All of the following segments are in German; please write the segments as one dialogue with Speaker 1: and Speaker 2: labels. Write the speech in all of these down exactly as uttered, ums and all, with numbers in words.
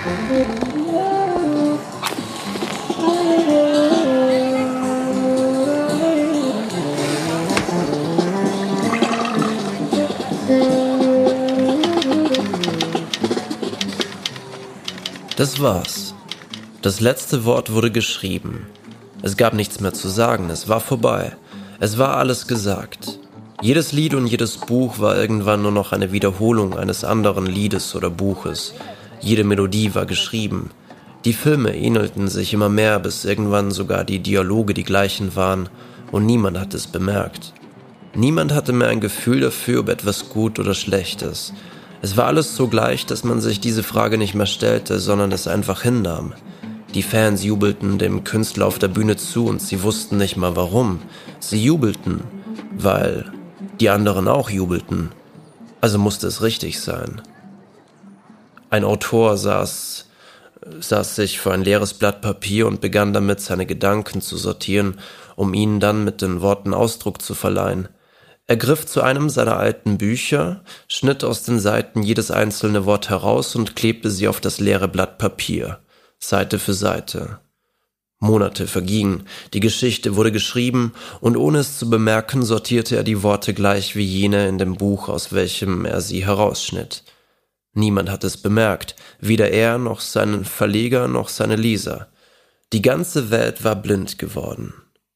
Speaker 1: Das war's. Das letzte Wort wurde geschrieben. Es gab nichts mehr zu sagen, es war vorbei. Es war alles gesagt. Jedes Lied und jedes Buch war irgendwann nur noch eine Wiederholung eines anderen Liedes oder Buches. Jede Melodie war geschrieben. Die Filme ähnelten sich immer mehr, bis irgendwann sogar die Dialoge die gleichen waren und niemand hat es bemerkt. Niemand hatte mehr ein Gefühl dafür, ob etwas gut oder schlecht ist. Es war alles so gleich, dass man sich diese Frage nicht mehr stellte, sondern es einfach hinnahm. Die Fans jubelten dem Künstler auf der Bühne zu und sie wussten nicht mal warum. Sie jubelten, weil die anderen auch jubelten. Also musste es richtig sein. Ein Autor saß, saß sich vor ein leeres Blatt Papier und begann damit, seine Gedanken zu sortieren, um ihnen dann mit den Worten Ausdruck zu verleihen. Er griff zu einem seiner alten Bücher, schnitt aus den Seiten jedes einzelne Wort heraus und klebte sie auf das leere Blatt Papier, Seite für Seite. Monate vergingen, die Geschichte wurde geschrieben und ohne es zu bemerken, sortierte er die Worte gleich wie jene in dem Buch, aus welchem er sie herausschnitt. Niemand hat es bemerkt, weder er noch sein Verleger noch seine Leser. Die ganze Welt war blind geworden.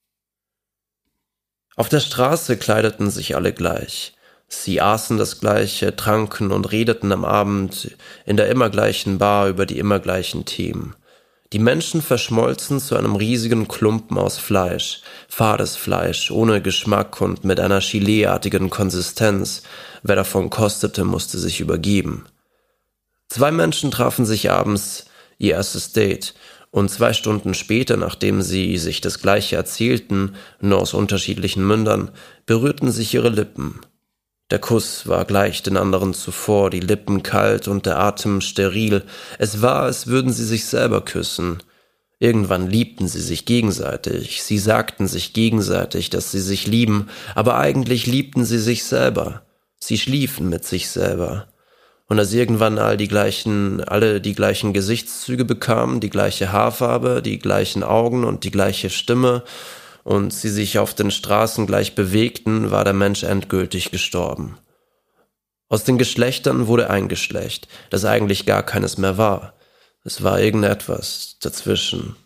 Speaker 1: Auf der Straße kleideten sich alle gleich. Sie aßen das Gleiche, tranken und redeten am Abend in der immer gleichen Bar über die immer gleichen Themen. Die Menschen verschmolzen zu einem riesigen Klumpen aus Fleisch, fades Fleisch, ohne Geschmack und mit einer Gelee-artigen Konsistenz. Wer davon kostete, musste sich übergeben. Zwei Menschen trafen sich abends, ihr erstes Date, und zwei Stunden später, nachdem sie sich das Gleiche erzählten, nur aus unterschiedlichen Mündern, berührten sich ihre Lippen. Der Kuss war gleich den anderen zuvor, die Lippen kalt und der Atem steril. Es war, als würden sie sich selber küssen. Irgendwann liebten sie sich gegenseitig. Sie sagten sich gegenseitig, dass sie sich lieben, aber eigentlich liebten sie sich selber. Sie schliefen mit sich selber. Und als irgendwann all die gleichen, alle die gleichen Gesichtszüge bekamen, die gleiche Haarfarbe, die gleichen Augen und die gleiche Stimme und sie sich auf den Straßen gleich bewegten, war der Mensch endgültig gestorben. Aus den Geschlechtern wurde ein Geschlecht, das eigentlich gar keines mehr war. Es war irgendetwas dazwischen.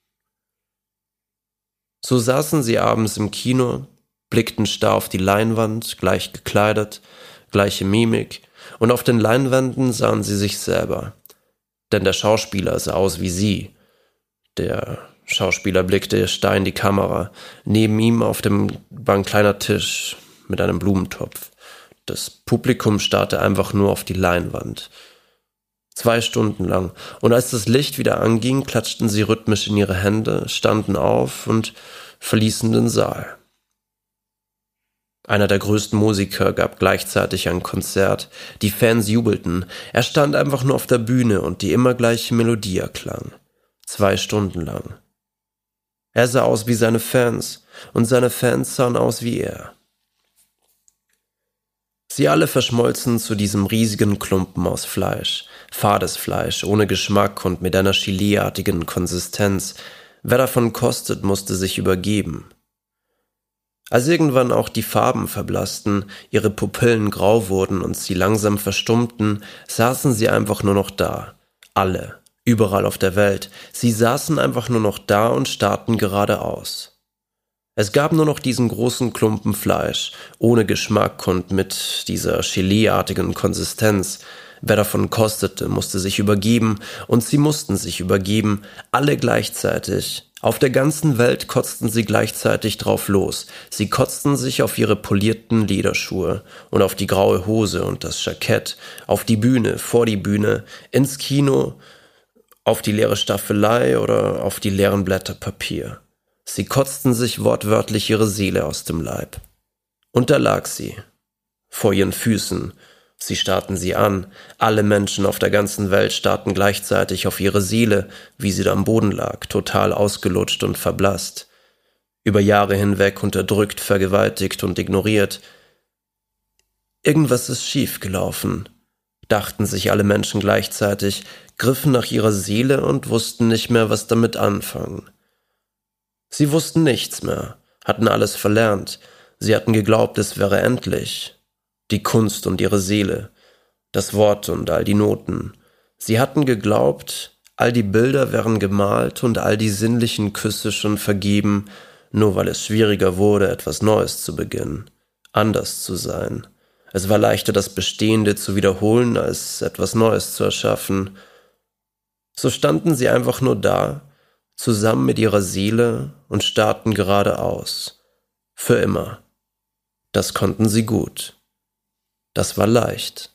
Speaker 1: So saßen sie abends im Kino, blickten starr auf die Leinwand, gleich gekleidet, gleiche Mimik, und auf den Leinwänden sahen sie sich selber. Denn der Schauspieler sah aus wie sie. Der Schauspieler blickte starr in die Kamera. Neben ihm auf dem war ein kleiner Tisch mit einem Blumentopf. Das Publikum starrte einfach nur auf die Leinwand. Zwei Stunden lang. Und als das Licht wieder anging, klatschten sie rhythmisch in ihre Hände, standen auf und verließen den Saal. Einer der größten Musiker gab gleichzeitig ein Konzert. Die Fans jubelten. Er stand einfach nur auf der Bühne und die immer gleiche Melodie erklang. Zwei Stunden lang. Er sah aus wie seine Fans und seine Fans sahen aus wie er. Sie alle verschmolzen zu diesem riesigen Klumpen aus Fleisch. Fades Fleisch, ohne Geschmack und mit einer Gelee-artigen Konsistenz. Wer davon kostet, musste sich übergeben. Als irgendwann auch die Farben verblassten, ihre Pupillen grau wurden und sie langsam verstummten, saßen sie einfach nur noch da. Alle, überall auf der Welt. Sie saßen einfach nur noch da und starrten geradeaus. Es gab nur noch diesen großen Klumpen Fleisch, ohne Geschmack und mit dieser Gelee-artigen Konsistenz. Wer davon kostete, musste sich übergeben und sie mussten sich übergeben, alle gleichzeitig. Auf der ganzen Welt kotzten sie gleichzeitig drauf los. Sie kotzten sich auf ihre polierten Lederschuhe und auf die graue Hose und das Jackett, auf die Bühne, vor die Bühne, ins Kino, auf die leere Staffelei oder auf die leeren Blätter Papier. Sie kotzten sich wortwörtlich ihre Seele aus dem Leib. Und da lag sie, vor ihren Füßen. Sie starrten sie an. Alle Menschen auf der ganzen Welt starrten gleichzeitig auf ihre Seele, wie sie da am Boden lag, total ausgelutscht und verblasst. Über Jahre hinweg unterdrückt, vergewaltigt und ignoriert. Irgendwas ist schief gelaufen. dachten sich alle Menschen gleichzeitig, griffen nach ihrer Seele und wussten nicht mehr, was damit anfangen. Sie wussten nichts mehr, hatten alles verlernt, sie hatten geglaubt, es wäre endlich. Die Kunst und ihre Seele, das Wort und all die Noten. Sie hatten geglaubt, all die Bilder wären gemalt und all die sinnlichen Küsse schon vergeben, nur weil es schwieriger wurde, etwas Neues zu beginnen, anders zu sein. Es war leichter, das Bestehende zu wiederholen, als etwas Neues zu erschaffen. So standen sie einfach nur da, zusammen mit ihrer Seele und starrten geradeaus. Für immer. Das konnten sie gut. Das war leicht.